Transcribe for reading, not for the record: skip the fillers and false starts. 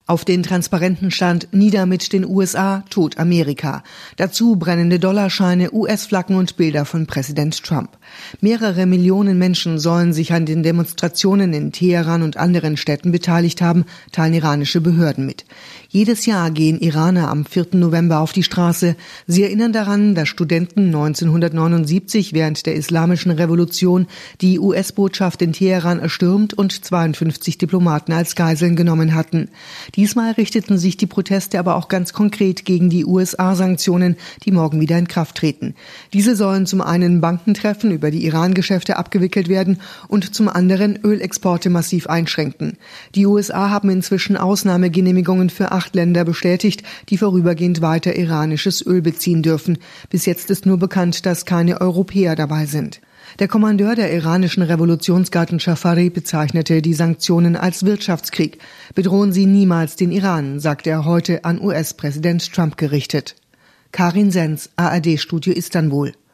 Auf den Transparenten stand „Nieder mit den USA, tot Amerika". Dazu brennende Dollarscheine, US-Flaggen und Bilder von Präsident Trump. Mehrere Millionen Menschen sollen sich an den Demonstrationen in Teheran und anderen Städten beteiligt haben, teilen iranische Behörden mit. Jedes Jahr gehen Iraner am 4. November auf die Straße. Sie erinnern daran, dass Studenten 1979 während der Islamischen Revolution die US-Botschaft in Teheran erstürmt und 52 Diplomaten als Geiseln genommen hatten. Diesmal richteten sich die Proteste aber auch ganz konkret gegen die USA-Sanktionen, die morgen wieder in Kraft treten. Diese sollen zum einen Bankentreffen über die Iran-Geschäfte abgewickelt werden und zum anderen Ölexporte massiv einschränken. Die USA haben inzwischen Ausnahmegenehmigungen für 8 Länder bestätigt, die vorübergehend weiter iranisches Öl beziehen dürfen. Bis jetzt ist nur bekannt, dass keine Europäer dabei sind. Der Kommandeur der iranischen Revolutionsgarden Schafari bezeichnete die Sanktionen als Wirtschaftskrieg. Bedrohen sie niemals den Iran, sagte er heute an US-Präsident Trump gerichtet. Karin Senz, ARD-Studio Istanbul.